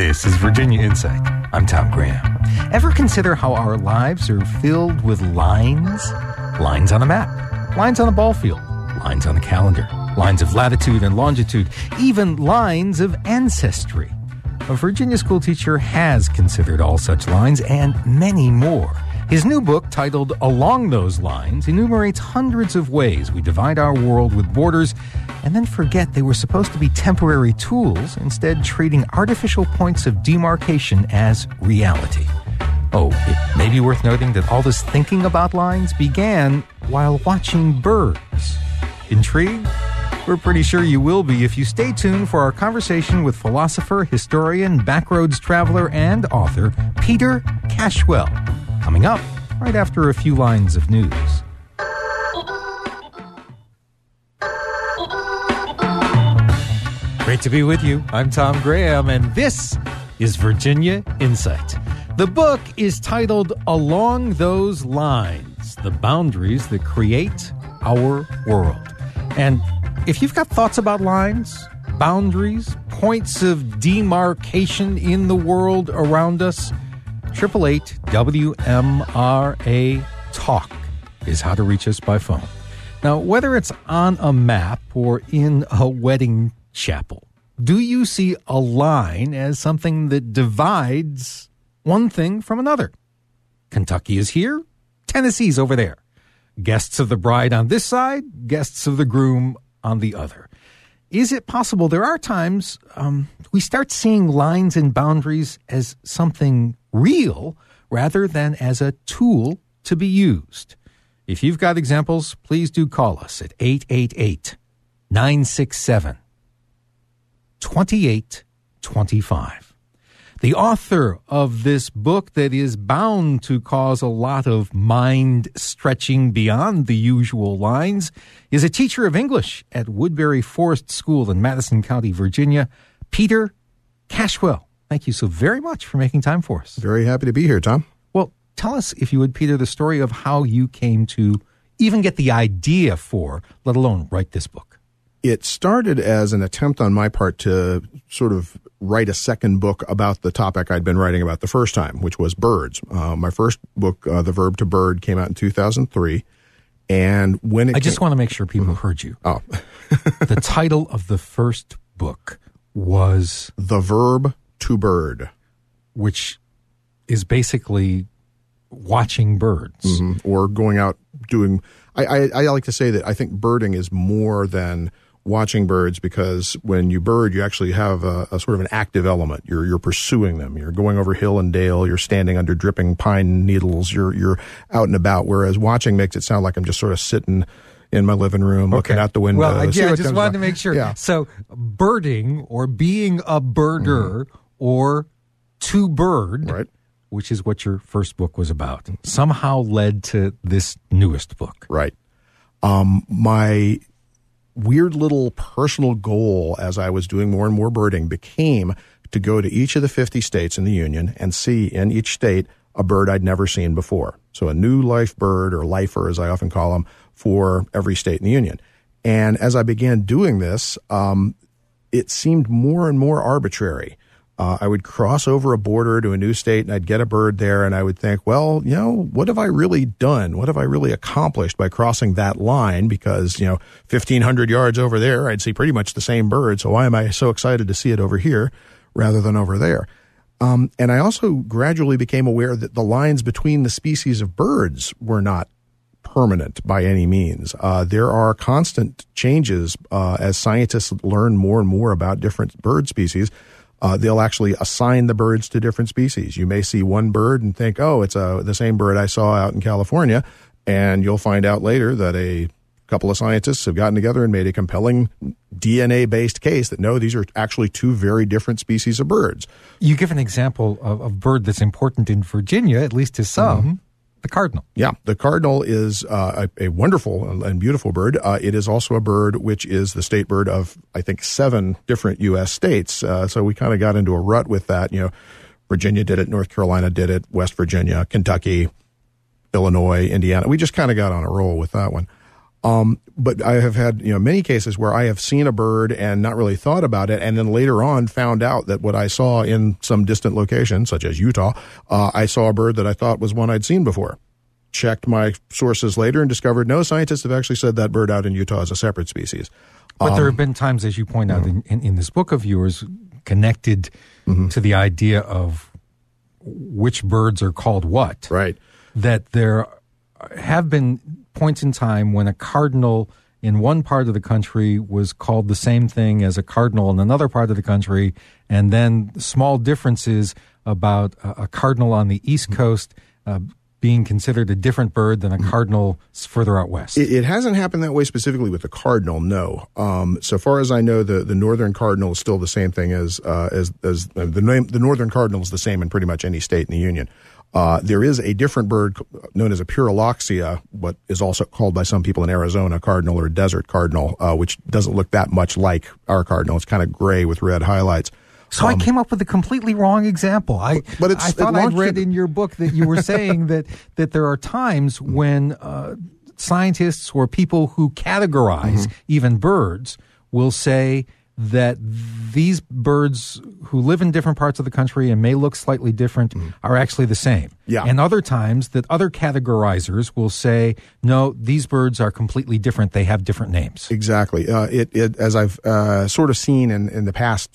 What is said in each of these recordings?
This is Virginia Insight. I'm Tom Graham. Ever consider how our lives are filled with lines? Lines on a map, lines on a ball field, lines on a calendar, lines of latitude and longitude, even lines of ancestry. A Virginia school teacher has considered all such lines and many more. His new book, titled Along Those Lines, enumerates hundreds of ways we divide our world with borders and then forget they were supposed to be temporary tools, instead treating artificial points of demarcation as reality. Oh, it may be worth noting that all this thinking about lines began while watching birds. Intrigued? We're pretty sure you will be if you stay tuned for our conversation with philosopher, historian, backroads traveler, and author Peter Cashwell. Coming up right after a few lines of news. Great to be with you. I'm Tom Graham, and this is Virginia Insight. The book is titled Along Those Lines, The Boundaries That Create Our World. And if you've got thoughts about lines, boundaries, points of demarcation in the world around us, 888-WMRA Talk is how to reach us by phone. Now, whether it's on a map or in a wedding chapel, do you see a line as something that divides one thing from another? Kentucky is here, Tennessee's over there. Guests of the bride on this side, guests of the groom on the other. Is it possible there are times we start seeing lines and boundaries as something real rather than as a tool to be used? If you've got examples, please do call us at 888-967-2825. The author of this book that is bound to cause a lot of mind stretching beyond the usual lines is a teacher of English at Woodbury Forest School in Madison County, Virginia, Peter Cashwell. Thank you so very much for making time for us. Very happy to be here, Tom. Well, tell us, if you would, Peter, the story of how you came to even get the idea for, let alone write this book. It started as an attempt on my part to sort of write a second book about the topic I'd been writing about the first time, which was birds. My first book, The Verb to Bird, came out in 2003. And when I just want to make sure people heard you. Oh. The title of the first book was The Verb to Bird, which is basically watching birds. Or going out doing... I like to say that I think birding is more than watching birds, because when you bird, you actually have a sort of an active element. You're pursuing them. You're going over hill and dale. You're standing under dripping pine needles. You're out and about. Whereas watching makes it sound like I'm just sort of sitting in my living room, looking out the window. Well, I just wanted to make sure. Yeah. So birding, or being a birder, or to bird, right, which is what your first book was about, somehow led to this newest book. Right. My weird little personal goal as I was doing more and more birding became to go to each of the 50 states in the Union and see in each state a bird I'd never seen before. So a new life bird, or lifer as I often call them, for every state in the Union. And as I began doing this, it seemed more and more arbitrary. I would cross over a border to a new state and I'd get a bird there, and I would think, well, what have I really done? What have I really accomplished by crossing that line? Because, 1,500 yards over there, I'd see pretty much the same bird. So why am I so excited to see it over here rather than over there? And I also gradually became aware that the lines between the species of birds were not permanent by any means. There are constant changes as scientists learn more and more about different bird species. They'll actually assign the birds to different species. You may see one bird and think, oh, it's the same bird I saw out in California, and you'll find out later that a couple of scientists have gotten together and made a compelling DNA-based case that, no, these are actually two very different species of birds. You give an example of a bird that's important in Virginia, at least to some, the cardinal. Yeah, the cardinal is a wonderful and beautiful bird. It is also a bird which is the state bird of, I think, 7 different U.S. states. So we kind of got into a rut with that. Virginia did it, North Carolina did it, West Virginia, Kentucky, Illinois, Indiana. We just kind of got on a roll with that one. But I have had, many cases where I have seen a bird and not really thought about it, and then later on found out that what I saw in some distant location, such as Utah, I saw a bird that I thought was one I'd seen before. Checked my sources later and discovered no, scientists have actually said that bird out in Utah is a separate species. But there have been times, as you point out in this book of yours, connected to the idea of which birds are called what. Right. That there have been points in time when a cardinal in one part of the country was called the same thing as a cardinal in another part of the country, and then small differences about a cardinal on the East Coast being considered a different bird than a cardinal further out west. It hasn't happened that way specifically with the cardinal, no. So far as I know, the northern cardinal is still the same thing as the northern cardinal is the same in pretty much any state in the union. There is a different bird known as a Puroloxia, what is also called by some people in Arizona cardinal or desert cardinal, which doesn't look that much like our cardinal. It's kind of gray with red highlights. So I came up with a completely wrong example. I thought I read in your book that you were saying that there are times when scientists or people who categorize even birds will say that these birds who live in different parts of the country and may look slightly different are actually the same. Yeah. And other times that other categorizers will say, no, these birds are completely different. They have different names. Exactly. As I've sort of seen in the past,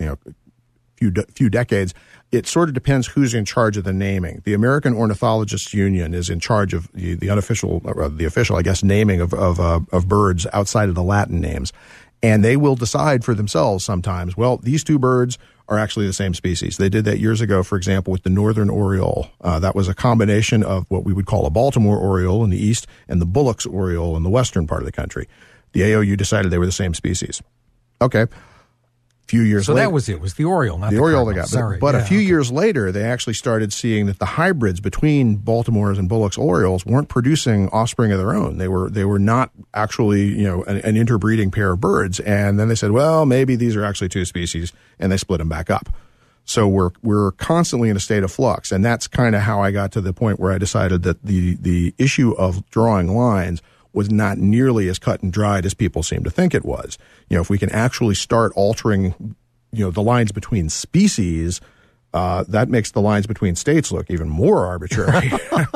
few decades, it sort of depends who's in charge of the naming. The American Ornithologists Union is in charge of the unofficial, or the official, I guess, naming of birds outside of the Latin names. And they will decide for themselves sometimes, well, these two birds are actually the same species. They did that years ago, for example, with the northern oriole. That was a combination of what we would call a Baltimore oriole in the east and the Bullock's oriole in the western part of the country. The AOU decided they were the same species. Okay. Few years later. So that was it. It was the oriole, not the oriole they got. Sorry. But a few years later, they actually started seeing that the hybrids between Baltimore's and Bullock's orioles weren't producing offspring of their own. They were not actually, an interbreeding pair of birds. And then they said, well, maybe these are actually two species, and they split them back up. So we're constantly in a state of flux, and that's kind of how I got to the point where I decided that the issue of drawing lines was not nearly as cut and dried as people seem to think it was. If we can actually start altering, the lines between species, that makes the lines between states look even more arbitrary.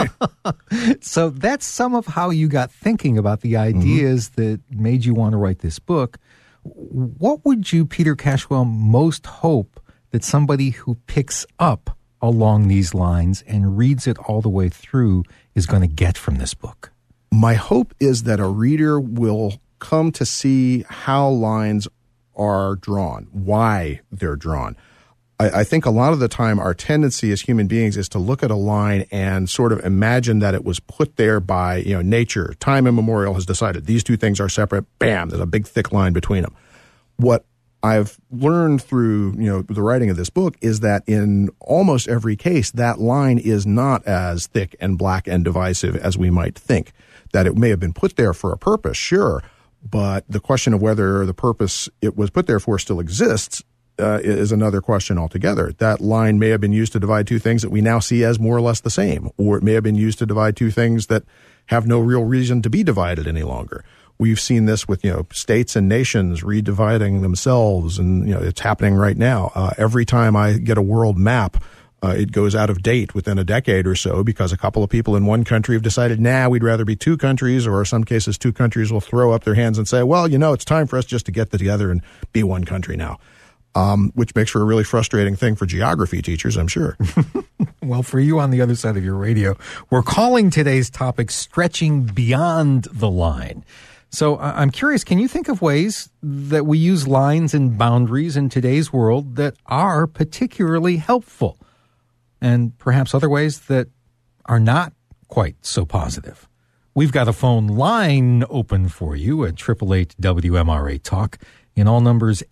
So that's some of how you got thinking about the ideas that made you want to write this book. What would you, Peter Cashwell, most hope that somebody who picks up along these lines and reads it all the way through is going to get from this book? My hope is that a reader will come to see how lines are drawn, why they're drawn. I think a lot of the time our tendency as human beings is to look at a line and sort of imagine that it was put there by, nature. Time immemorial has decided these two things are separate. Bam, there's a big thick line between them. What I've learned through, the writing of this book is that in almost every case, that line is not as thick and black and divisive as we might think. That it may have been put there for a purpose, sure, but the question of whether the purpose it was put there for still exists is another question altogether. That line may have been used to divide two things that we now see as more or less the same, or it may have been used to divide two things that have no real reason to be divided any longer. We've seen this with, states and nations redividing themselves, and, it's happening right now. Every time I get a world map, it goes out of date within a decade or so because a couple of people in one country have decided, we'd rather be two countries, or in some cases, two countries will throw up their hands and say, well, it's time for us just to get together and be one country now, which makes for a really frustrating thing for geography teachers, I'm sure. Well, for you on the other side of your radio, we're calling today's topic Stretching Beyond the Line. So I'm curious, can you think of ways that we use lines and boundaries in today's world that are particularly helpful? And perhaps other ways that are not quite so positive. We've got a phone line open for you at 888 WMRA Talk in all numbers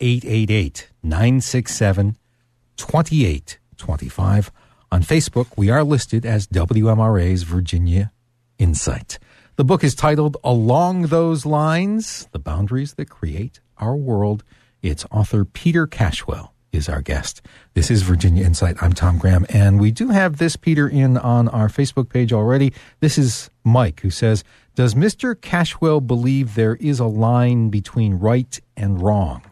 888-967-2825. On Facebook, we are listed as WMRA's Virginia Insight. The book is titled Along Those Lines, The Boundaries That Create Our World. Its author, Peter Cashwell, is our guest. This is Virginia Insight. I'm Tom Graham, and we do have this Peter in on our Facebook page already. This is Mike, who says, Does Mr. Cashwell believe there is a line between right and wrong?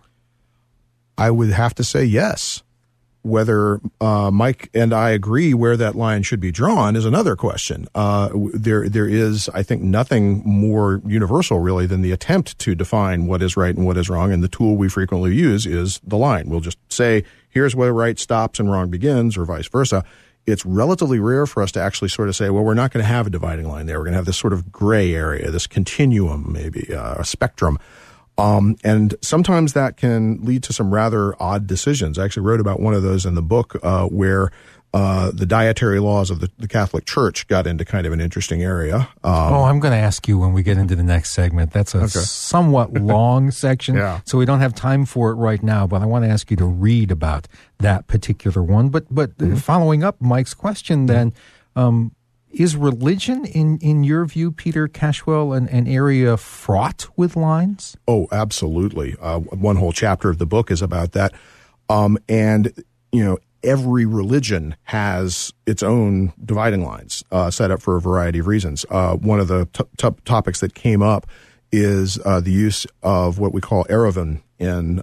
I would have to say yes. Whether Mike and I agree where that line should be drawn is another question. There is, I think, nothing more universal, really, than the attempt to define what is right and what is wrong, and the tool we frequently use is the line. We'll just say, here's where right stops and wrong begins, or vice versa. It's relatively rare for us to actually sort of say, well, we're not going to have a dividing line there. We're going to have this sort of gray area, this continuum, maybe, a spectrum. And sometimes that can lead to some rather odd decisions. I actually wrote about one of those in the book where the dietary laws of the Catholic Church got into kind of an interesting area. I'm going to ask you when we get into the next segment. That's a somewhat long section, so we don't have time for it right now, but I want to ask you to read about that particular one. But following up Mike's question then, is religion, in your view, Peter Cashwell, an area fraught with lines? Oh, absolutely. One whole chapter of the book is about that. And, every religion has its own dividing lines set up for a variety of reasons. One of the topics that came up is the use of what we call Eruvin in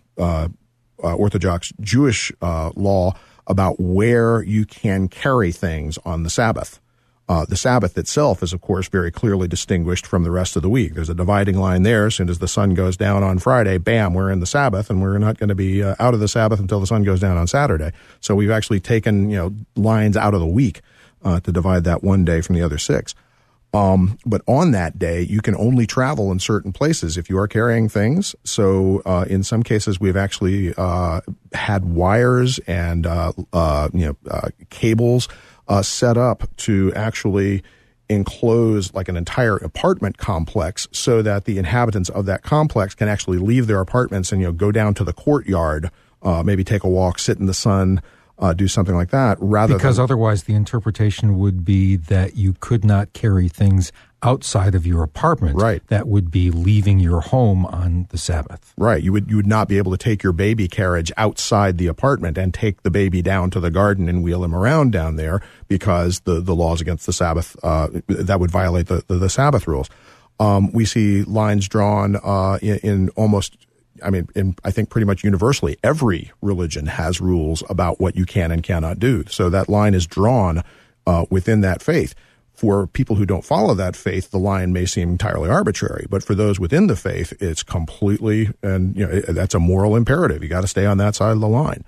Orthodox Jewish law about where you can carry things on the Sabbath. The Sabbath itself is, of course, very clearly distinguished from the rest of the week. There's a dividing line there. As soon as the sun goes down on Friday, bam, we're in the Sabbath, and we're not going to be out of the Sabbath until the sun goes down on Saturday. So we've actually taken, lines out of the week to divide that one day from the other 6. But on that day, you can only travel in certain places if you are carrying things. So in some cases, we've actually had wires and cables set up to actually enclose like an entire apartment complex so that the inhabitants of that complex can actually leave their apartments and, go down to the courtyard, maybe take a walk, sit in the sun, do something like that. Because otherwise the interpretation would be that you could not carry things outside of your apartment. Right. That would be leaving your home on the Sabbath. Right. You would not be able to take your baby carriage outside the apartment and take the baby down to the garden and wheel him around down there because the laws against the Sabbath, that would violate the Sabbath rules. We see lines drawn in almost, I think pretty much universally, every religion has rules about what you can and cannot do. So that line is drawn within that faith. For people who don't follow that faith, the line may seem entirely arbitrary. But for those within the faith, it's completely, and that's a moral imperative. You got to stay on that side of the line.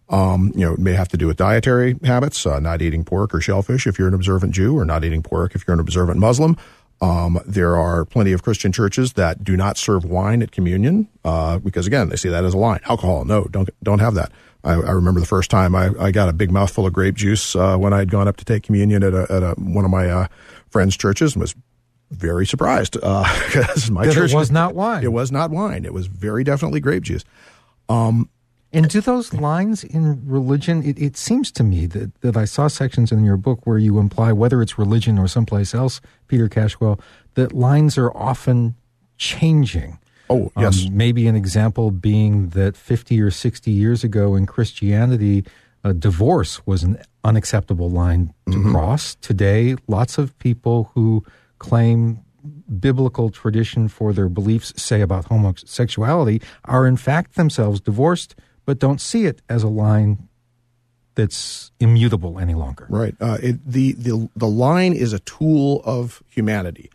It may have to do with dietary habits, not eating pork or shellfish if you're an observant Jew, or not eating pork if you're an observant Muslim. There are plenty of Christian churches that do not serve wine at communion because, again, they see that as a line. Alcohol, no, don't have that. I remember the first time I got a big mouthful of grape juice when I had gone up to take communion at one of my friends' churches, and was very surprised because my church, it was not wine. It was not wine. It was very definitely grape juice. And do those lines in religion, it seems to me that I saw sections in your book where you imply, whether it's religion or someplace else, Peter Cashwell, that lines are often changing. Oh, yes. Maybe an example being that 50 or 60 years ago in Christianity, divorce was an unacceptable line to cross. Today, lots of people who claim biblical tradition for their beliefs, say about homosexuality, are in fact themselves divorced, but don't see it as a line that's immutable any longer. Right. The line is a tool of humanity.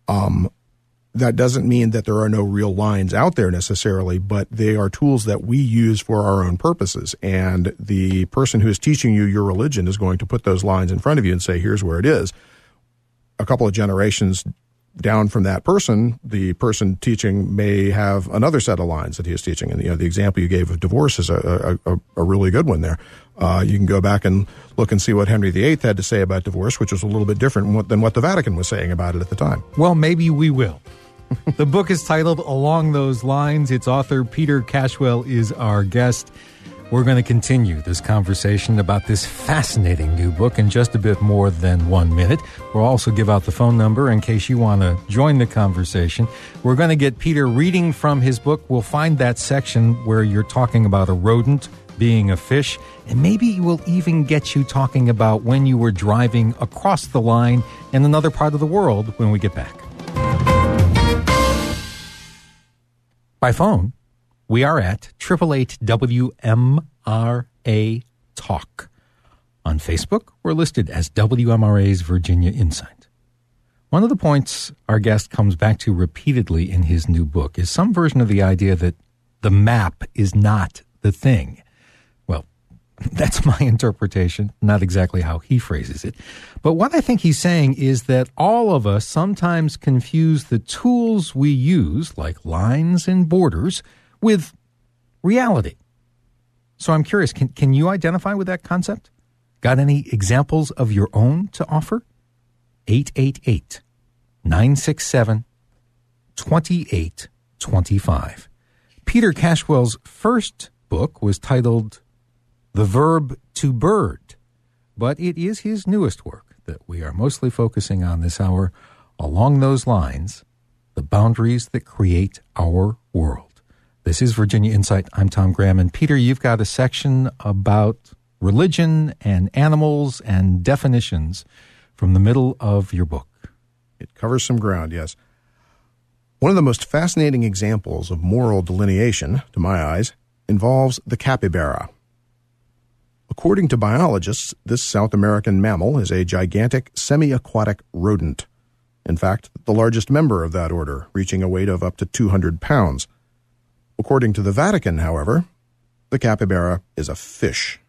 That doesn't mean that there are no real lines out there necessarily, but they are tools that we use for our own purposes. And the person who is teaching you your religion is going to put those lines in front of you and say, here's where it is. A couple of generations down from that person, the person teaching may have another set of lines that he is teaching. And the example you gave of divorce is a really good one there. You can go back and look and see what Henry VIII had to say about divorce, which was a little bit different than what the Vatican was saying about it at the time. Well, maybe we will. The book is titled Along Those Lines. Its author, Peter Cashwell, is our guest. We're going to continue this conversation about this fascinating new book in just a bit more than 1 minute. We'll also give out the phone number in case you want to join the conversation. We're going to get Peter reading from his book. We'll find that section where you're talking about a rodent being a fish, and maybe we'll even get you talking about when you were driving across the line in another part of the world when we get back. By phone, we are at 888-WMRA Talk. On Facebook, we're listed as WMRA's Virginia Insight. One of the points our guest comes back to repeatedly in his new book is some version of the idea that the map is not the thing. Well, that's my interpretation, not exactly how he phrases it. But what I think he's saying is that all of us sometimes confuse the tools we use, like lines and borders, with reality. So I'm curious, can you identify with that concept? Got any examples of your own to offer? 888-967-2825. Peter Cashwell's first book was titled The Verb to Bird, but it is his newest work that we are mostly focusing on this hour. Along those lines, the boundaries that create our world. This is Virginia Insight. I'm Tom Graham. And Peter, you've got a section about religion and animals and definitions from the middle of your book. It covers some ground, yes. One of the most fascinating examples of moral delineation, to my eyes, involves the capybara. According to biologists, this South American mammal is a gigantic semi-aquatic rodent. In fact, the largest member of that order, reaching a weight of up to 200 pounds. According to the Vatican, however, the capybara is a fish.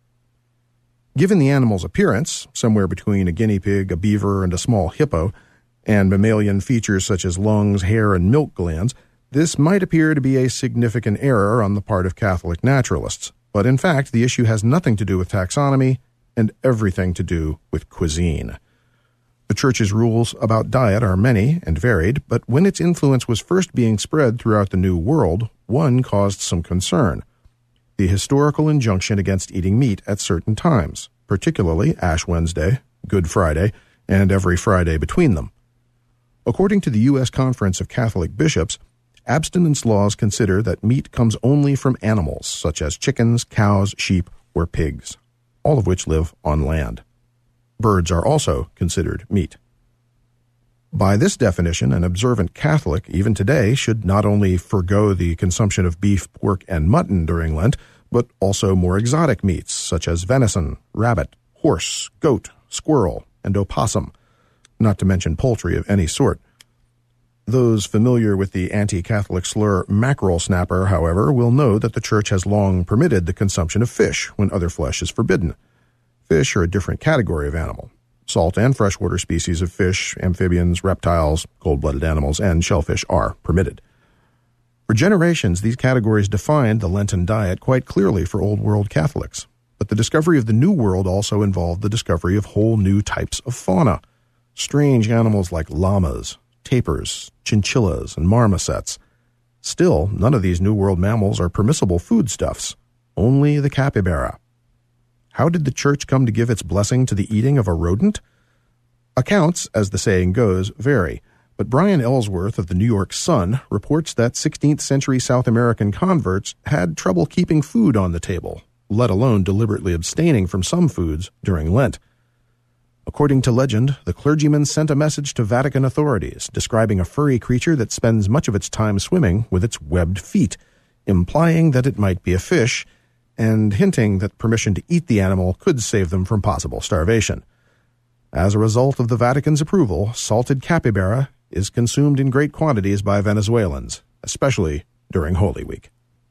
Given the animal's appearance, somewhere between a guinea pig, a beaver, and a small hippo, and mammalian features such as lungs, hair, and milk glands, this might appear to be a significant error on the part of Catholic naturalists. But in fact, the issue has nothing to do with taxonomy and everything to do with cuisine. The Church's rules about diet are many and varied, but when its influence was first being spread throughout the New World, one caused some concern. The historical injunction against eating meat at certain times, particularly Ash Wednesday, Good Friday, and every Friday between them. According to the U.S. Conference of Catholic Bishops, abstinence laws consider that meat comes only from animals, such as chickens, cows, sheep, or pigs, all of which live on land. Birds are also considered meat. By this definition, an observant Catholic, even today, should not only forgo the consumption of beef, pork, and mutton during Lent, but also more exotic meats, such as venison, rabbit, horse, goat, squirrel, and opossum, not to mention poultry of any sort. Those familiar with the anti-Catholic slur mackerel snapper, however, will know that the Church has long permitted the consumption of fish when other flesh is forbidden. Fish are a different category of animal. Salt and freshwater species of fish, amphibians, reptiles, cold-blooded animals, and shellfish are permitted. For generations, these categories defined the Lenten diet quite clearly for Old World Catholics. But the discovery of the New World also involved the discovery of whole new types of fauna. Strange animals like llamas, tapirs, chinchillas, and marmosets. Still, none of these New World mammals are permissible foodstuffs. Only the capybara. How did the Church come to give its blessing to the eating of a rodent? Accounts, as the saying goes, vary, but Brian Ellsworth of the New York Sun reports that 16th century South American converts had trouble keeping food on the table, let alone deliberately abstaining from some foods during Lent. According to legend, the clergyman sent a message to Vatican authorities describing a furry creature that spends much of its time swimming with its webbed feet, implying that it might be a fish, and hinting that permission to eat the animal could save them from possible starvation. As a result of the Vatican's approval, salted capybara is consumed in great quantities by Venezuelans, especially during Holy Week.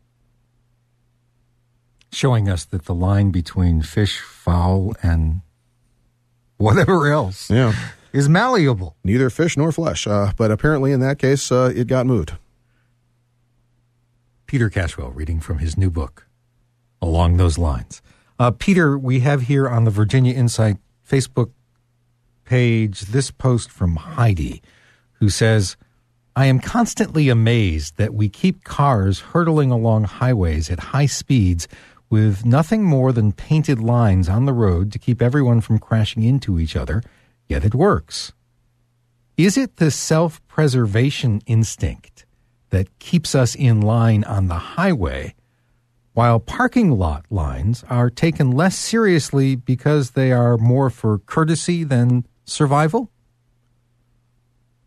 Showing us that the line between fish, fowl, and whatever else is malleable. Neither fish nor flesh, but apparently in that case, it got moved. Peter Cashwell reading from his new book, Along Those Lines. Peter, we have here on the Virginia Insight Facebook page this post from Heidi, who says, I am constantly amazed that we keep cars hurtling along highways at high speeds with nothing more than painted lines on the road to keep everyone from crashing into each other, yet it works. Is it the self-preservation instinct that keeps us in line on the highway, while parking lot lines are taken less seriously because they are more for courtesy than survival?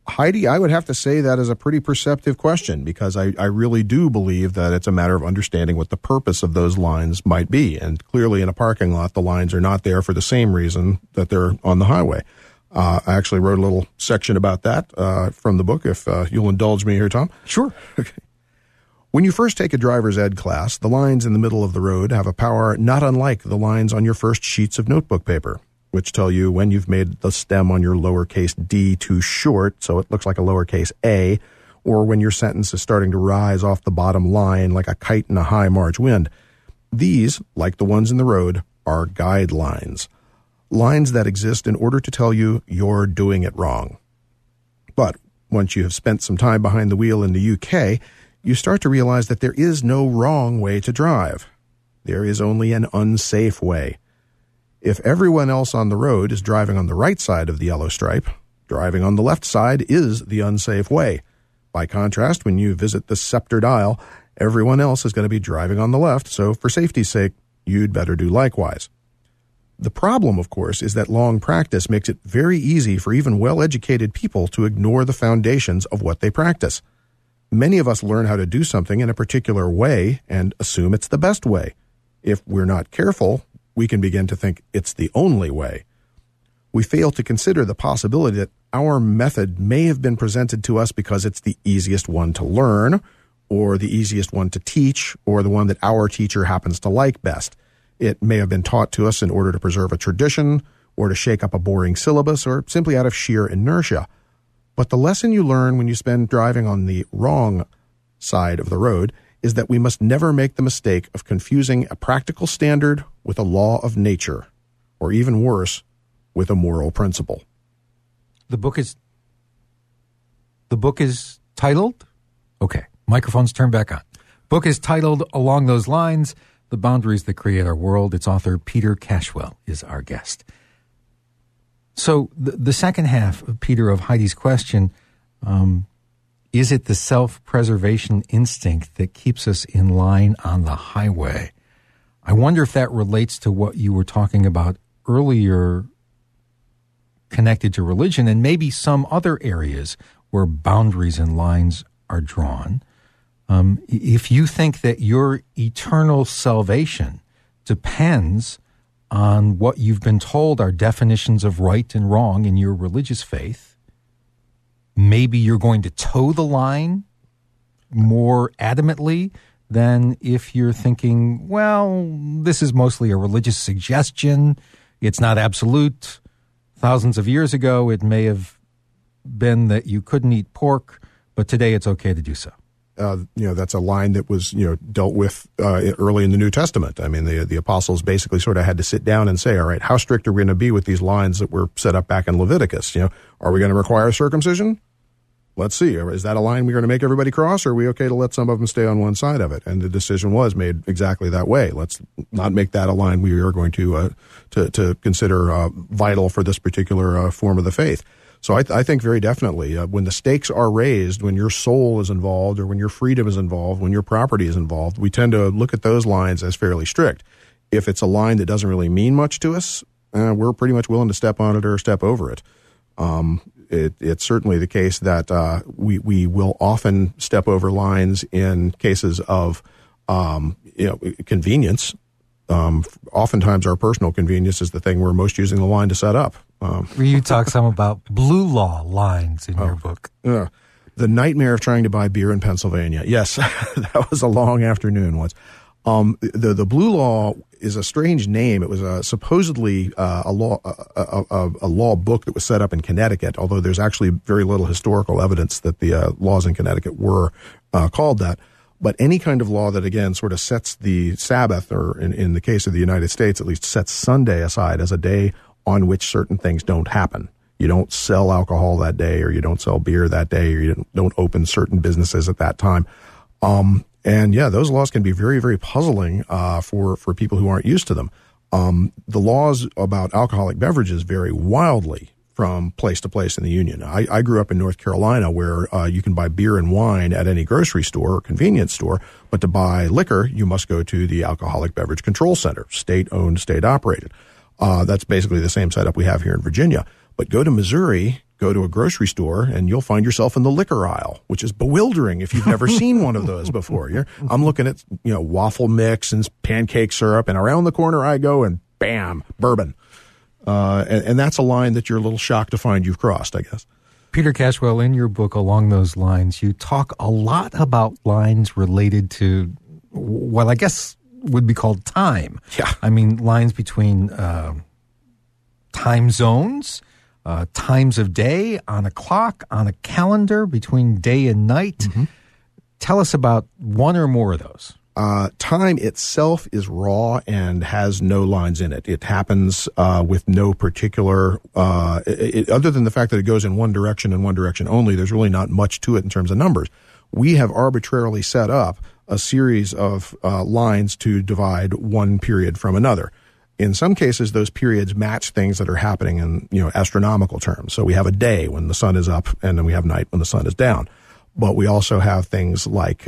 Heidi, I would have to say that is a pretty perceptive question, because I really do believe that it's a matter of understanding what the purpose of those lines might be. And clearly in a parking lot, the lines are not there for the same reason that they're on the highway. I actually wrote a little section about that from the book, if you'll indulge me here, Tom. Sure. Okay. When you first take a driver's ed class, the lines in the middle of the road have a power not unlike the lines on your first sheets of notebook paper, which tell you when you've made the stem on your lowercase d too short, so it looks like a lowercase a, or when your sentence is starting to rise off the bottom line like a kite in a high March wind. These, like the ones in the road, are guidelines. Lines that exist in order to tell you you're doing it wrong. But once you have spent some time behind the wheel in the UK, you start to realize that there is no wrong way to drive. There is only an unsafe way. If everyone else on the road is driving on the right side of the yellow stripe, driving on the left side is the unsafe way. By contrast, when you visit the scepter dial, everyone else is going to be driving on the left, so for safety's sake, you'd better do likewise. The problem, of course, is that long practice makes it very easy for even well-educated people to ignore the foundations of what they practice. Many of us learn how to do something in a particular way and assume it's the best way. If we're not careful, we can begin to think it's the only way. We fail to consider the possibility that our method may have been presented to us because it's the easiest one to learn, or the easiest one to teach, or the one that our teacher happens to like best. It may have been taught to us in order to preserve a tradition, or to shake up a boring syllabus, or simply out of sheer inertia. But the lesson you learn when you spend driving on the wrong side of the road is that we must never make the mistake of confusing a practical standard with a law of nature, or even worse, with a moral principle. The book is titled? Okay, microphones turned back on. Book is titled Along Those Lines, The Boundaries That Create Our World. Its author, Peter Cashwell, is our guest. So the second half, Peter, of Heidi's question, is it the self-preservation instinct that keeps us in line on the highway? I wonder if that relates to what you were talking about earlier connected to religion and maybe some other areas where boundaries and lines are drawn. If you think that your eternal salvation depends on what you've been told are definitions of right and wrong in your religious faith, maybe you're going to toe the line more adamantly than if you're thinking, well, this is mostly a religious suggestion. It's not absolute. Thousands of years ago, it may have been that you couldn't eat pork, but today it's okay to do so. That's a line that was, dealt with early in the New Testament. I mean, the apostles basically sort of had to sit down and say, all right, how strict are we going to be with these lines that were set up back in Leviticus? Are we going to require circumcision? Let's see. Is that a line we're going to make everybody cross, or are we okay to let some of them stay on one side of it? And the decision was made exactly that way. Let's not make that a line we are going to consider vital for this particular form of the faith. So I think very definitely when the stakes are raised, when your soul is involved, or when your freedom is involved, when your property is involved, we tend to look at those lines as fairly strict. If it's a line that doesn't really mean much to us, we're pretty much willing to step on it or step over it. It's certainly the case that we will often step over lines in cases of convenience. Oftentimes our personal convenience is the thing we're most using the line to set up. You talk some about blue law lines in your book. The nightmare of trying to buy beer in Pennsylvania. Yes, that was a long afternoon once. The blue law is a strange name. It was supposedly a law book that was set up in Connecticut, although there's actually very little historical evidence that the laws in Connecticut were called that. But any kind of law that, again, sort of sets the Sabbath, or in the case of the United States, at least sets Sunday aside as a day on which certain things don't happen. You don't sell alcohol that day, or you don't sell beer that day, or you don't open certain businesses at that time. And yeah, those laws can be very, very puzzling for people who aren't used to them. The laws about alcoholic beverages vary wildly from place to place in the Union. I grew up in North Carolina, where you can buy beer and wine at any grocery store or convenience store, but to buy liquor, you must go to the Alcoholic Beverage Control Center, state-owned, state-operated. That's basically the same setup we have here in Virginia. But go to Missouri, go to a grocery store and you'll find yourself in the liquor aisle, which is bewildering if you've never seen one of those before. I'm looking at, waffle mix and pancake syrup, and around the corner I go and bam, bourbon. And that's a line that you're a little shocked to find you've crossed, I guess. Peter Cashwell, in your book Along Those Lines, you talk a lot about lines related to what I guess would be called time. Yeah. I mean, lines between time zones, times of day, on a clock, on a calendar, between day and night. Mm-hmm. Tell us about one or more of those. Time itself is raw and has no lines in it. It happens with no particular, other than the fact that it goes in one direction and one direction only, there's really not much to it in terms of numbers. We have arbitrarily set up a series of lines to divide one period from another. In some cases, those periods match things that are happening in, astronomical terms. So we have a day when the sun is up, and then we have night when the sun is down. But we also have things like,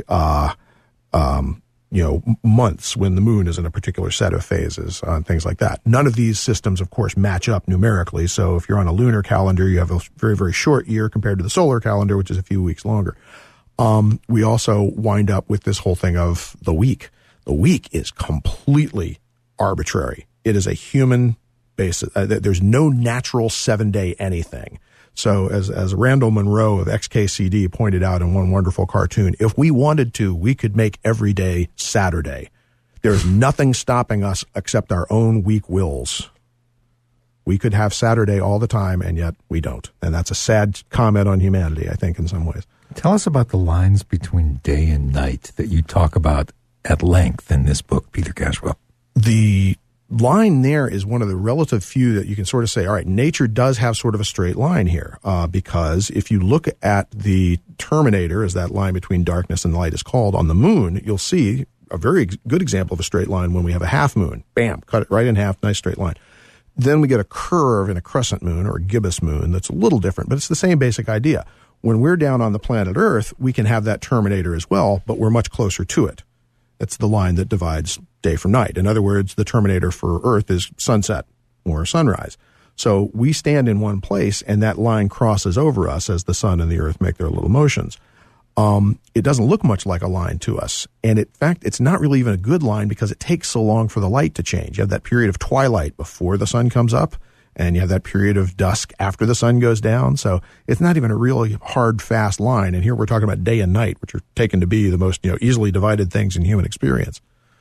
months when the moon is in a particular set of phases, things like that. None of these systems, of course, match up numerically. So if you're on a lunar calendar, you have a very, very short year compared to the solar calendar, which is a few weeks longer. We also wind up with this whole thing of the week. The week is completely arbitrary. It is a human basis. There's no natural 7-day anything. So as Randall Munroe of XKCD pointed out in one wonderful cartoon, if we wanted to, we could make every day Saturday. There's nothing stopping us except our own weak wills. We could have Saturday all the time, and yet we don't. And that's a sad comment on humanity, I think, in some ways. Tell us about the lines between day and night that you talk about at length in this book, Peter Cashwell. The line there is one of the relative few that you can sort of say, all right, nature does have sort of a straight line here, because if you look at the terminator, as that line between darkness and light is called, on the moon, you'll see a very good example of a straight line when we have a half moon. Bam, cut it right in half, nice straight line. Then we get a curve in a crescent moon or a gibbous moon that's a little different, but it's the same basic idea. When we're down on the planet Earth, we can have that terminator as well, but we're much closer to it. It's the line that divides day from night. In other words, the terminator for Earth is sunset or sunrise. So we stand in one place, and that line crosses over us as the sun and the Earth make their little motions. It doesn't look much like a line to us. And in fact, it's not really even a good line because it takes so long for the light to change. You have that period of twilight before the sun comes up, and you have that period of dusk after the sun goes down. So it's not even a really hard, fast line. And here we're talking about day and night, which are taken to be the most easily divided things in human experience.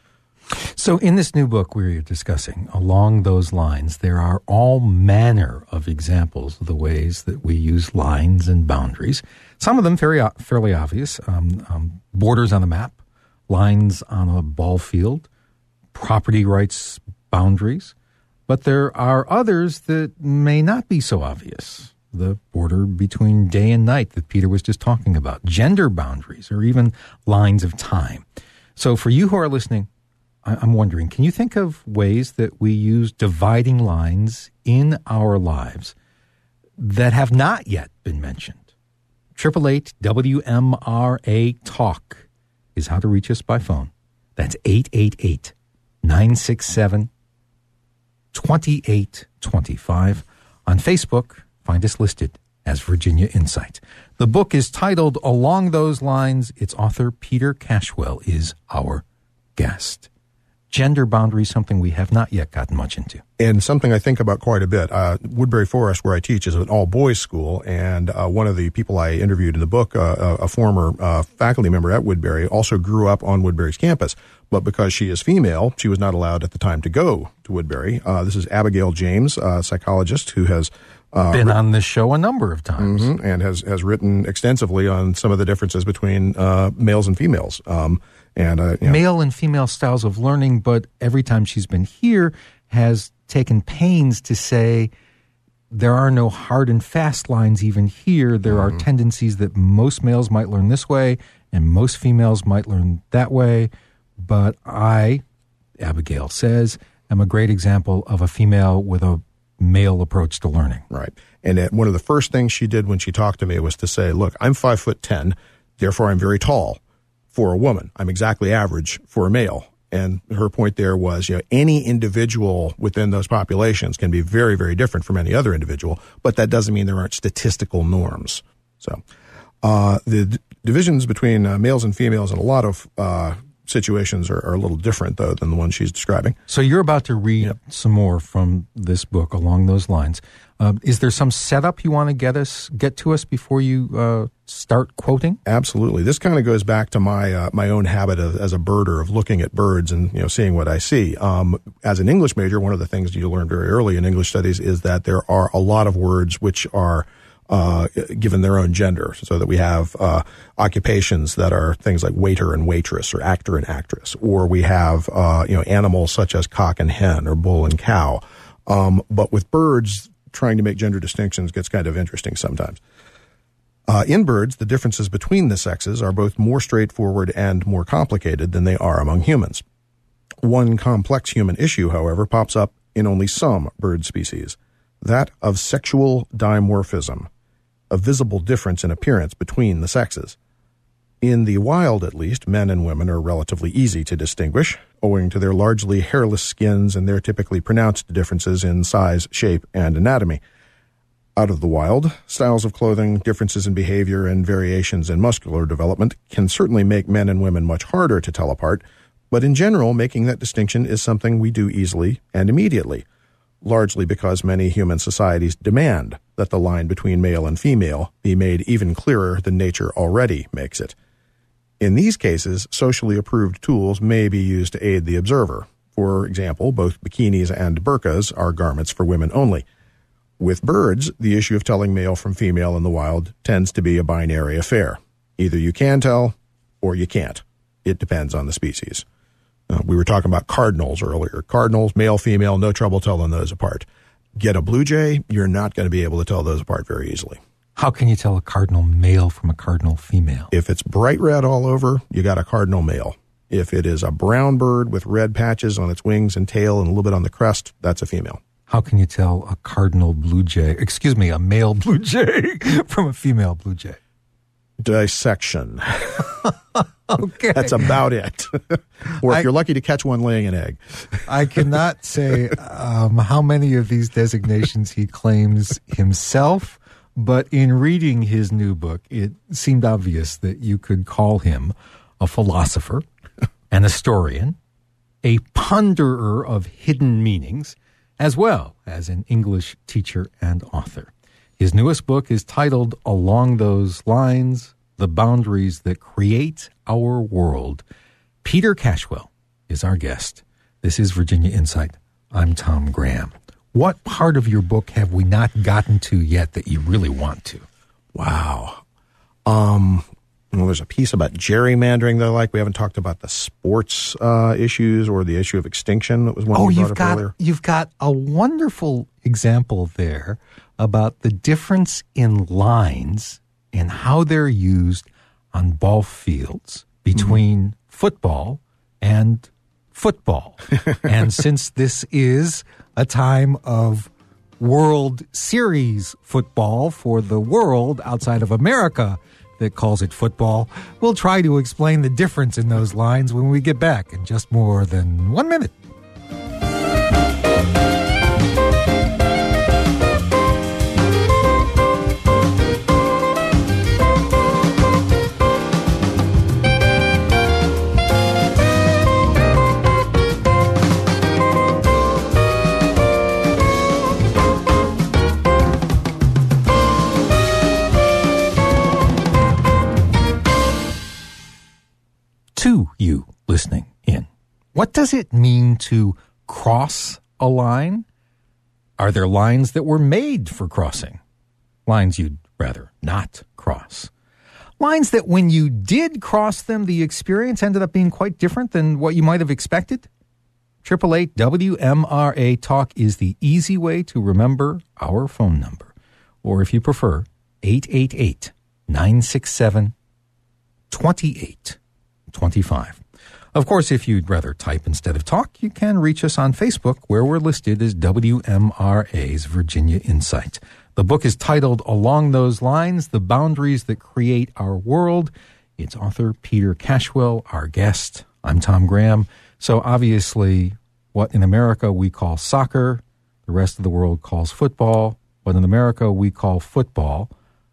So in this new book we're discussing, Along Those Lines, there are all manner of examples of the ways that we use lines and boundaries. Some of them fairly obvious. Borders on a map, lines on a ball field, property rights boundaries. But there are others that may not be so obvious. The border between day and night that Peter was just talking about, gender boundaries, or even lines of time. So for you who are listening, I'm wondering, can you think of ways that we use dividing lines in our lives that have not yet been mentioned? 888-WMRA-TALK is how to reach us by phone. That's 888-967-2825. On Facebook, find us listed as Virginia Insight. The book is titled Along Those Lines. Its author, Peter Cashwell, is our guest. Gender boundaries, something we have not yet gotten much into. And something I think about quite a bit. Woodbury Forest, where I teach, is an all-boys school, and one of the people I interviewed in the book, a former faculty member at Woodbury, also grew up on Woodbury's campus. But because she is female, she was not allowed at the time to go to Woodbury. This is Abigail James, a psychologist who has been on this show a number of times. Mm-hmm, and has written extensively on some of the differences between males and females. Male and female styles of learning, but every time she's been here has taken pains to say there are no hard and fast lines even here. There are tendencies that most males might learn this way and most females might learn that way. But I, Abigail says, am a great example of a female with a male approach to learning. Right. And one of the first things she did when she talked to me was to say, look, I'm 5'10", therefore I'm very tall for a woman. I'm exactly average for a male. And her point there was, any individual within those populations can be very, very different from any other individual, but that doesn't mean there aren't statistical norms. So the divisions between males and females in a lot of situations are a little different, though, than the one she's describing. So you're about to read some more from this book along those lines. Is there some setup you want to get to us before you start quoting? Absolutely. This kind of goes back to my own habit as a birder of looking at birds and seeing what I see. As an English major, one of the things you learn very early in English studies is that there are a lot of words which are given their own gender, so that we have occupations that are things like waiter and waitress, or actor and actress, or we have animals such as cock and hen, or bull and cow. But with birds, trying to make gender distinctions gets kind of interesting sometimes. In birds, the differences between the sexes are both more straightforward and more complicated than they are among humans. One complex human issue, however, pops up in only some bird species, that of sexual dimorphism, a visible difference in appearance between the sexes. In the wild, at least, men and women are relatively easy to distinguish, owing to their largely hairless skins and their typically pronounced differences in size, shape, and anatomy. Out of the wild, styles of clothing, differences in behavior, and variations in muscular development can certainly make men and women much harder to tell apart, but in general, making that distinction is something we do easily and immediately, largely because many human societies demand that the line between male and female be made even clearer than nature already makes it. In these cases, socially approved tools may be used to aid the observer. For example, both bikinis and burqas are garments for women only. With birds, the issue of telling male from female in the wild tends to be a binary affair. Either you can tell or you can't. It depends on the species. We were talking about cardinals earlier. Cardinals, male, female, no trouble telling those apart. Get a blue jay, you're not going to be able to tell those apart very easily. How can you tell a cardinal male from a cardinal female? If it's bright red all over, you got a cardinal male. If it is a brown bird with red patches on its wings and tail and a little bit on the crest, that's a female. How can you tell a male blue jay from a female blue jay? Dissection. Okay. That's about it. Or if you're lucky to catch one laying an egg. I cannot say how many of these designations he claims himself, but in reading his new book, it seemed obvious that you could call him a philosopher, an historian, a ponderer of hidden meanings, as well as an English teacher and author. His newest book is titled Along Those Lines, The Boundaries That Create Our World. Peter Cashwell is our guest. This is Virginia Insight. I'm Tom Graham. What part of your book have we not gotten to yet that you really want to? Wow. There's a piece about gerrymandering that I like. We haven't talked about the sports issues or the issue of extinction. That was one we brought up earlier. You've got a wonderful example there about the difference in lines and how they're used on ball fields between football and football. And since this is a time of World Series football for the world outside of America that calls it football, we'll try to explain the difference in those lines when we get back in just more than 1 minute. To you listening in, what does it mean to cross a line? Are there lines that were made for crossing? Lines you'd rather not cross? Lines that when you did cross them, the experience ended up being quite different than what you might have expected? 888 WMRA Talk is the easy way to remember our phone number. Or if you prefer, 888-967-2825. Of course, if you'd rather type instead of talk, you can reach us on Facebook, where we're listed as WMRA's Virginia Insight. The book is titled Along Those Lines, The Boundaries That Create Our World. It's author Peter Cashwell, our guest. I'm Tom Graham. So obviously, what in America we call soccer, the rest of the world calls football. What in America we call football,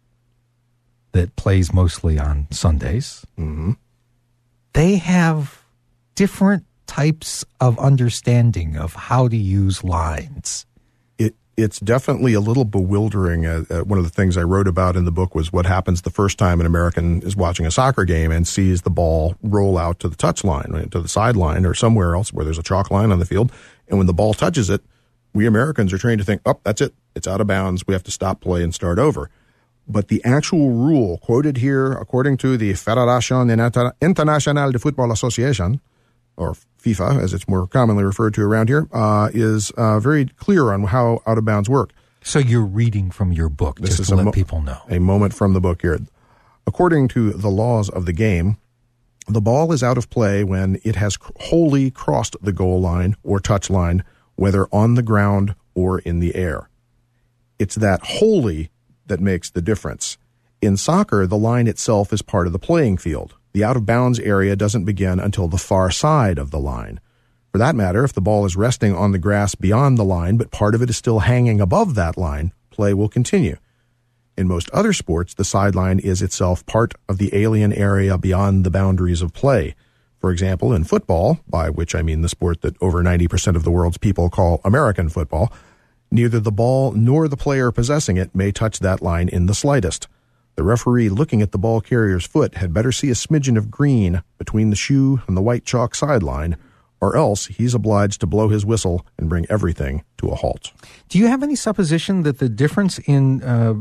that plays mostly on Sundays. Mm-hmm. They have different types of understanding of how to use lines. It's definitely a little bewildering. One of the things I wrote about in the book was what happens the first time an American is watching a soccer game and sees the ball roll out to the touchline, right, to the sideline or somewhere else where there's a chalk line on the field. And when the ball touches it, we Americans are trained to think, oh, that's it. It's out of bounds. We have to stop play and start over. But the actual rule quoted here, according to the Fédération Internationale de Football Association, or FIFA, as it's more commonly referred to around here, is very clear on how out-of-bounds work. So you're reading from your book, this just to let people know. A moment from the book here. According to the laws of the game, the ball is out of play when it has wholly crossed the goal line or touch line, whether on the ground or in the air. It's that wholly that makes the difference. In soccer, the line itself is part of the playing field. The out-of-bounds area doesn't begin until the far side of the line. For that matter, if the ball is resting on the grass beyond the line, but part of it is still hanging above that line, play will continue. In most other sports, the sideline is itself part of the alien area beyond the boundaries of play. For example, in football, by which I mean the sport that over 90% of the world's people call American football, neither the ball nor the player possessing it may touch that line in the slightest. The referee looking at the ball carrier's foot had better see a smidgen of green between the shoe and the white chalk sideline, or else he's obliged to blow his whistle and bring everything to a halt. Do you have any supposition that the difference in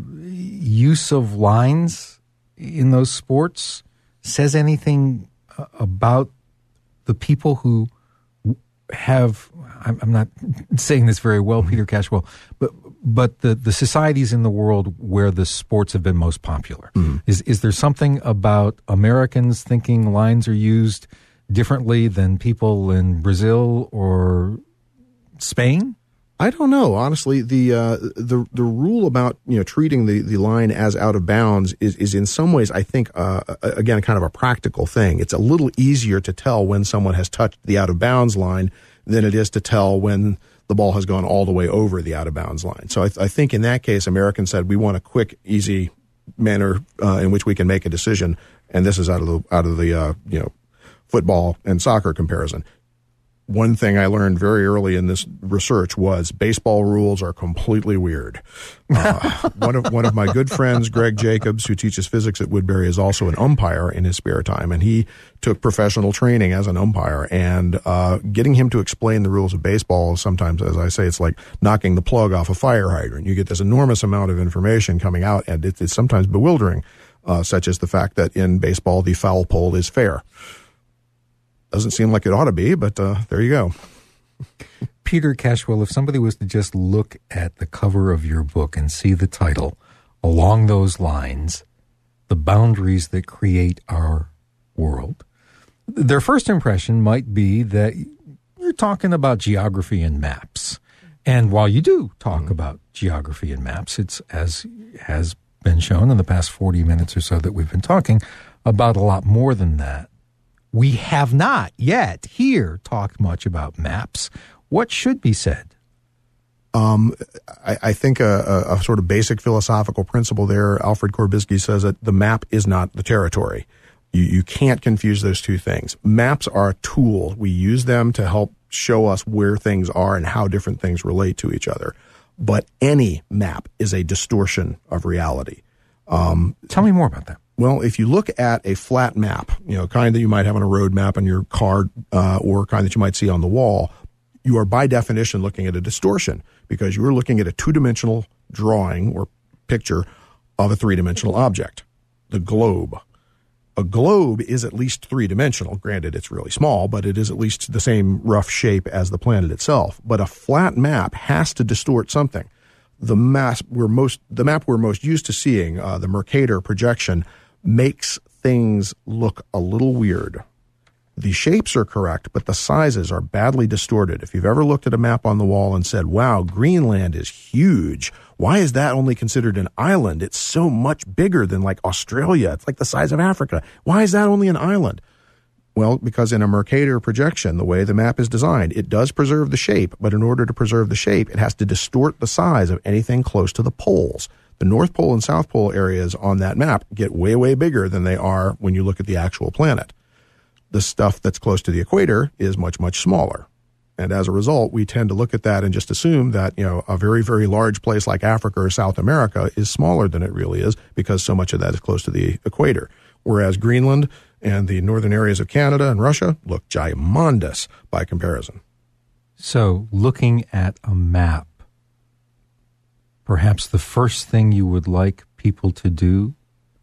use of lines in those sports says anything about the people who have, I'm not saying this very well, Peter Cashwell, but the societies in the world where the sports have been most popular? Mm. Is there something about Americans thinking lines are used differently than people in Brazil or Spain? I don't know. Honestly, the rule about treating the line as out of bounds is in some ways, I think, again, kind of a practical thing. It's a little easier to tell when someone has touched the out of bounds line than it is to tell when the ball has gone all the way over the out of bounds line. So I think in that case, Americans said we want a quick, easy manner in which we can make a decision, and this is out of the football and soccer comparison. One thing I learned very early in this research was baseball rules are completely weird. One of my good friends, Greg Jacobs, who teaches physics at Woodbury, is also an umpire in his spare time, and he took professional training as an umpire. And getting him to explain the rules of baseball is sometimes, as I say, it's like knocking the plug off a fire hydrant. You get this enormous amount of information coming out, and it's sometimes bewildering, such as the fact that in baseball the foul pole is fair. Doesn't seem like it ought to be, but there you go. Peter Cashwell, if somebody was to just look at the cover of your book and see the title, Along Those Lines, The Boundaries That Create Our World, their first impression might be that you're talking about geography and maps. And while you do talk about geography and maps, it's, as has been shown in the past 40 minutes or so that we've been talking, about a lot more than that. We have not yet here talked much about maps. What should be said? I think a sort of basic philosophical principle there, Alfred Korbisky says that the map is not the territory. You can't confuse those two things. Maps are a tool. We use them to help show us where things are and how different things relate to each other. But any map is a distortion of reality. Tell me more about that. Well, if you look at a flat map, kind that you might have on a road map on your car, or kind that you might see on the wall, you are by definition looking at a distortion because you are looking at a two-dimensional drawing or picture of a three-dimensional object, the globe. A globe is at least three-dimensional. Granted, it's really small, but it is at least the same rough shape as the planet itself. But a flat map has to distort something. The map we're most used to seeing, the Mercator projection, makes things look a little weird. The shapes are correct, but the sizes are badly distorted. If you've ever looked at a map on the wall and said, wow, Greenland is huge. Why is that only considered an island? It's so much bigger than like Australia. It's like the size of Africa. Why is that only an island? Well, because in a Mercator projection, the way the map is designed, it does preserve the shape, but in order to preserve the shape, it has to distort the size of anything close to the poles. The North Pole and South Pole areas on that map get way, way bigger than they are when you look at the actual planet. The stuff that's close to the equator is much, much smaller. And as a result, we tend to look at that and just assume that, a very, very large place like Africa or South America is smaller than it really is because so much of that is close to the equator. Whereas Greenland and the northern areas of Canada and Russia look gigantous by comparison. So, looking at a map, perhaps the first thing you would like people to do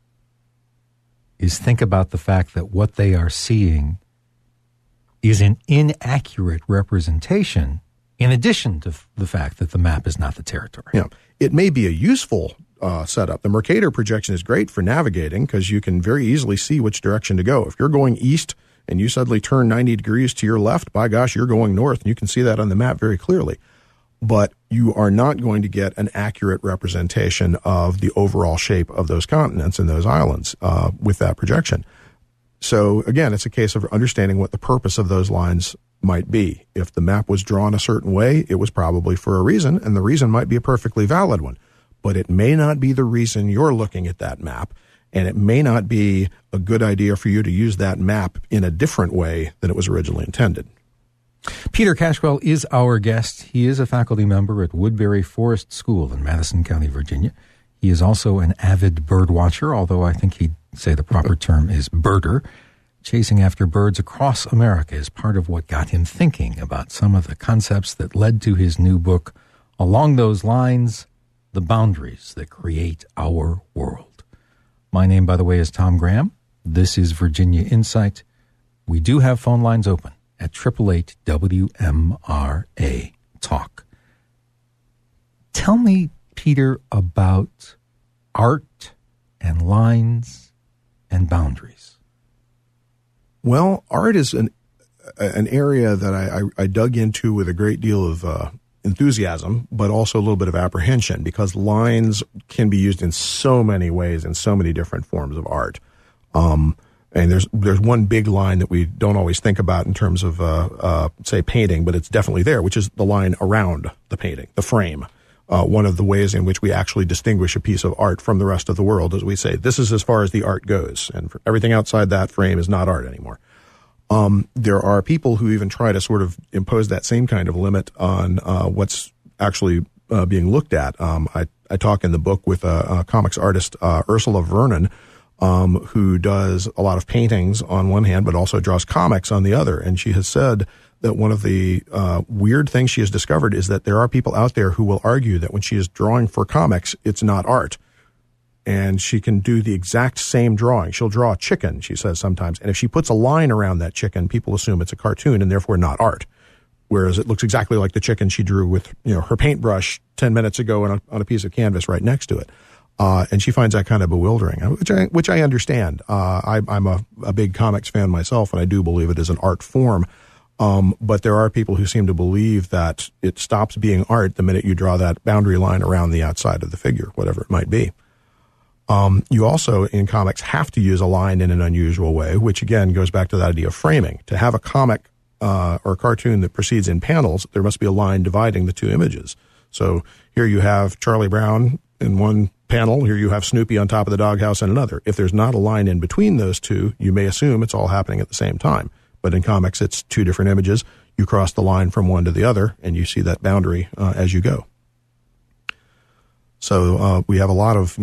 is think about the fact that what they are seeing is an inaccurate representation in addition to the fact that the map is not the territory. Yeah, it may be a useful setup. The Mercator projection is great for navigating because you can very easily see which direction to go. If you're going east and you suddenly turn 90 degrees to your left, by gosh, you're going north, and you can see that on the map very clearly. But you are not going to get an accurate representation of the overall shape of those continents and those islands with that projection. So, again, it's a case of understanding what the purpose of those lines might be. If the map was drawn a certain way, it was probably for a reason, and the reason might be a perfectly valid one. But it may not be the reason you're looking at that map, and it may not be a good idea for you to use that map in a different way than it was originally intended. Peter Cashwell is our guest. He is a faculty member at Woodbury Forest School in Madison County, Virginia. He is also an avid bird watcher, although I think he'd say the proper term is birder. Chasing after birds across America is part of what got him thinking about some of the concepts that led to his new book, Along Those Lines, The Boundaries That Create Our World. My name, by the way, is Tom Graham. This is Virginia Insight. We do have phone lines open at 888-WMRA Talk. Tell me, Peter, about art and lines and boundaries. Well, art is an area that I dug into with a great deal of enthusiasm, but also a little bit of apprehension, because lines can be used in so many ways in so many different forms of art. And there's one big line that we don't always think about in terms of, say, painting, but it's definitely there, which is the line around the painting, the frame. One of the ways in which we actually distinguish a piece of art from the rest of the world is we say, this is as far as the art goes, and for everything outside that frame is not art anymore. There are people who even try to sort of impose that same kind of limit on what's actually being looked at. I talk in the book with a comics artist, Ursula Vernon, who does a lot of paintings on one hand, but also draws comics on the other. And she has said that one of the weird things she has discovered is that there are people out there who will argue that when she is drawing for comics, it's not art. And she can do the exact same drawing. She'll draw a chicken, she says sometimes. And if she puts a line around that chicken, people assume it's a cartoon and therefore not art. Whereas it looks exactly like the chicken she drew with, her paintbrush 10 minutes ago on a piece of canvas right next to it. And she finds that kind of bewildering, which I understand. I'm a big comics fan myself, and I do believe it is an art form. But there are people who seem to believe that it stops being art the minute you draw that boundary line around the outside of the figure, whatever it might be. You also, in comics, have to use a line in an unusual way, which again goes back to the idea of framing. To have a comic or a cartoon that proceeds in panels, there must be a line dividing the two images. So here you have Charlie Brown in one panel, here you have Snoopy on top of the doghouse in another. If there's not a line in between those two, you may assume it's all happening at the same time. But in comics, it's two different images. You cross the line from one to the other, and you see that boundary as you go. So we have a lot of,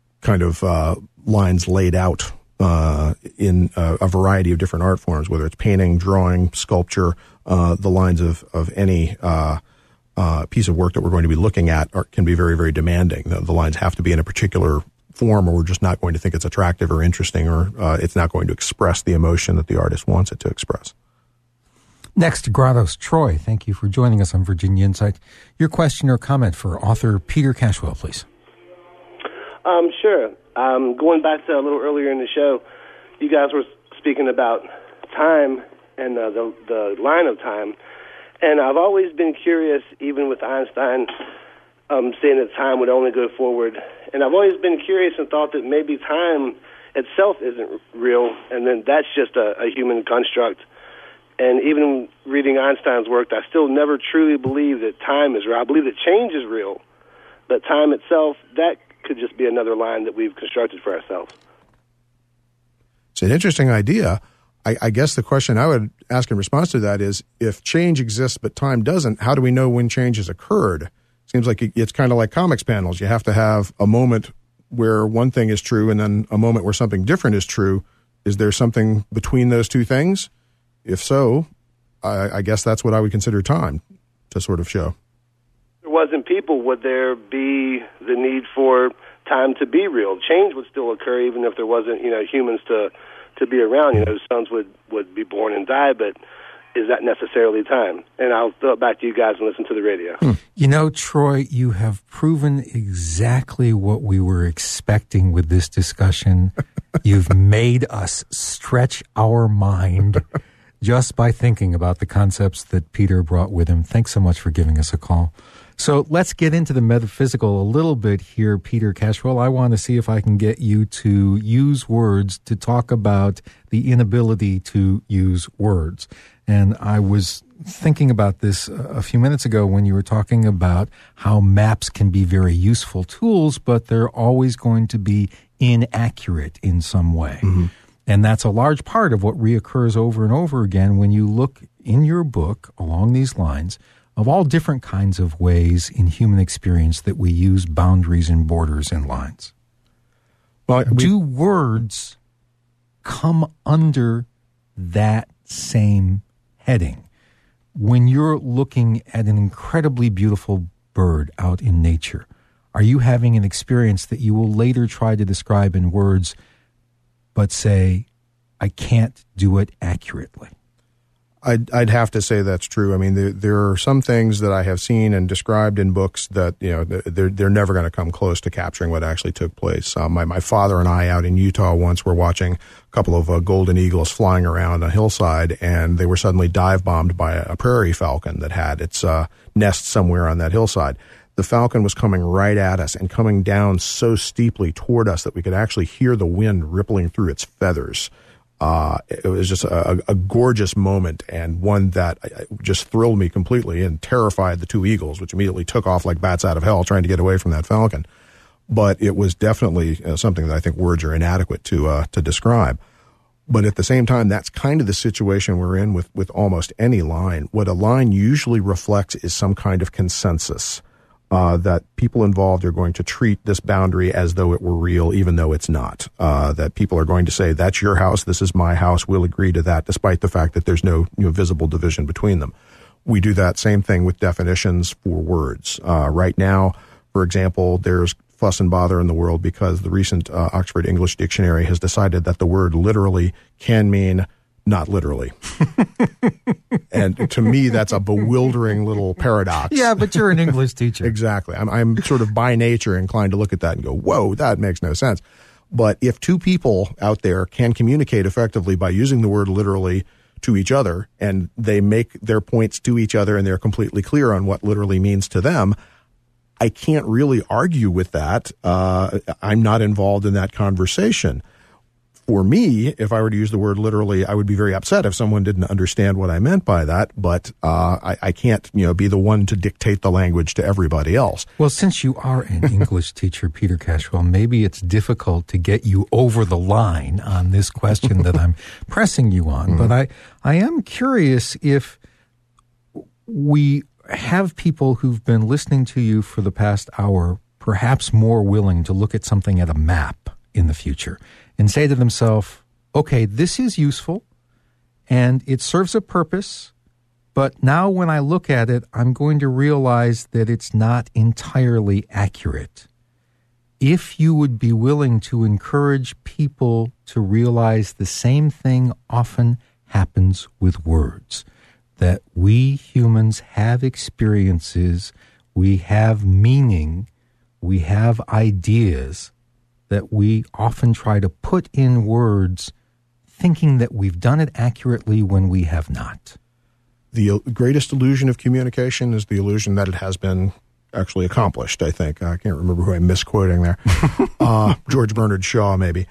lines laid out in a variety of different art forms, whether it's painting, drawing, sculpture. The lines of any piece of work that we're going to be looking at can be very, very demanding. The lines have to be in a particular form, or we're just not going to think it's attractive or interesting, or it's not going to express the emotion that the artist wants it to express. Next, Grados Troy, thank you for joining us on Virginia Insight. Your question or comment for author Peter Cashwell, please. Sure. Going back to a little earlier in the show, you guys were speaking about time and the line of time. And I've always been curious, even with Einstein saying that time would only go forward. And I've always been curious and thought that maybe time itself isn't real, and then that's just a human construct. And even reading Einstein's work, I still never truly believe that time is real. I believe that change is real, but time itself, that could just be another line that we've constructed for ourselves. It's an interesting idea. I guess the question I would ask in response to that is, if change exists but time doesn't, how do we know when change has occurred? Seems like it's kind of like comics panels. You have to have a moment where one thing is true and then a moment where something different is true. Is there something between those two things? If so, I guess that's what I would consider time to sort of show. If there wasn't people, would there be the need for time to be real? Change would still occur even if there wasn't, humans to be around. Sons would be born and die, but is that necessarily time? And I'll throw it back to you guys and listen to the radio. Troy, you have proven exactly what we were expecting with this discussion. You've made us stretch our mind just by thinking about the concepts that Peter brought with him. Thanks so much for giving us a call. So let's get into the metaphysical a little bit here, Peter Cashwell. I want to see if I can get you to use words to talk about the inability to use words. And I was thinking about this a few minutes ago when you were talking about how maps can be very useful tools, but they're always going to be inaccurate in some way. Mm-hmm. And that's a large part of what reoccurs over and over again when you look in your book along these lines of all different kinds of ways in human experience that we use boundaries and borders and lines. Well, do words come under that same heading? When you're looking at an incredibly beautiful bird out in nature, are you having an experience that you will later try to describe in words, but say, I can't do it accurately? I'd have to say that's true. I mean, there are some things that I have seen and described in books that, they're never going to come close to capturing what actually took place. My father and I out in Utah once were watching a couple of golden eagles flying around a hillside, and they were suddenly dive bombed by a prairie falcon that had its nest somewhere on that hillside. The falcon was coming right at us and coming down so steeply toward us that we could actually hear the wind rippling through its feathers. It was just a gorgeous moment, and one that just thrilled me completely and terrified the two eagles, which immediately took off like bats out of hell trying to get away from that falcon. But it was definitely something that I think words are inadequate to describe. But at the same time, that's kind of the situation we're in with almost any line. What a line usually reflects is some kind of consensus. That people involved are going to treat this boundary as though it were real, even though it's not. That people are going to say, that's your house, this is my house, we'll agree to that, despite the fact that there's no visible division between them. We do that same thing with definitions for words. Right now, for example, there's fuss and bother in the world because the recent Oxford English Dictionary has decided that the word literally can mean not literally. And to me, that's a bewildering little paradox. Yeah, but you're an English teacher. Exactly. I'm sort of by nature inclined to look at that and go, whoa, that makes no sense. But if two people out there can communicate effectively by using the word literally to each other, and they make their points to each other and they're completely clear on what literally means to them, I can't really argue with that. I'm not involved in that conversation. For me, if I were to use the word literally, I would be very upset if someone didn't understand what I meant by that. But I can't, be the one to dictate the language to everybody else. Well, since you are an English teacher, Peter Cashwell, maybe it's difficult to get you over the line on this question that I'm pressing you on. Mm-hmm. But I am curious if we have people who've been listening to you for the past hour, perhaps more willing to look at something at a map in the future and say to themselves, okay, this is useful and it serves a purpose, but now when I look at it, I'm going to realize that it's not entirely accurate. If you would be willing to encourage people to realize the same thing often happens with words, that we humans have experiences, we have meaning, we have ideas that we often try to put in words thinking that we've done it accurately when we have not. The greatest illusion of communication is the illusion that it has been actually accomplished, I think. I can't remember who I'm misquoting there. George Bernard Shaw, maybe.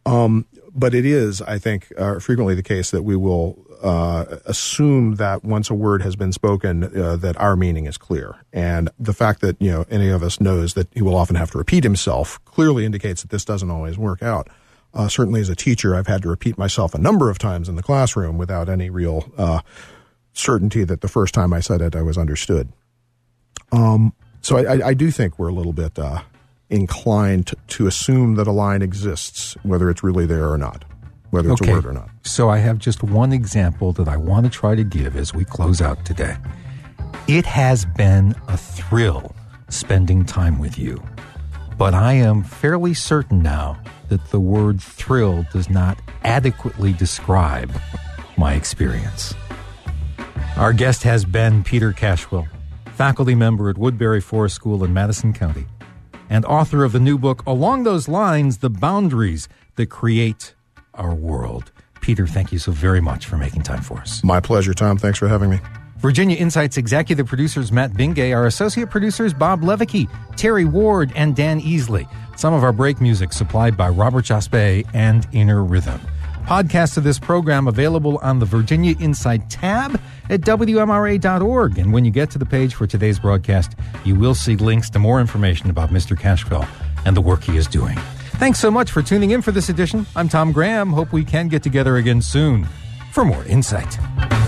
But it is, I think, frequently the case that we will assume that once a word has been spoken, that our meaning is clear. And the fact that, any of us knows that he will often have to repeat himself clearly indicates that this doesn't always work out. Certainly as a teacher, I've had to repeat myself a number of times in the classroom without any real certainty that the first time I said it, I was understood. So I do think we're a little bit inclined to assume that a line exists, whether it's really there or not, whether it's a word or not. So I have just one example that I want to try to give as we close out today. It has been a thrill spending time with you, but I am fairly certain now that the word thrill does not adequately describe my experience. Our guest has been Peter Cashwell, faculty member at Woodbury Forest School in Madison County, and author of the new book, Along Those Lines, The Boundaries That Create Our World. Peter, thank you so very much for making time for us. My pleasure, Tom. Thanks for having me. Virginia Insights executive producers Matt Bingay, our associate producers Bob Levicki, Terry Ward, and Dan Easley. Some of our break music supplied by Robert Jaspe and Inner Rhythm. Podcasts of this program available on the Virginia Insight tab at WMRA.org. And when you get to the page for today's broadcast, you will see links to more information about Mr. Cashwell and the work he is doing. Thanks so much for tuning in for this edition. I'm Tom Graham. Hope we can get together again soon for more Insight.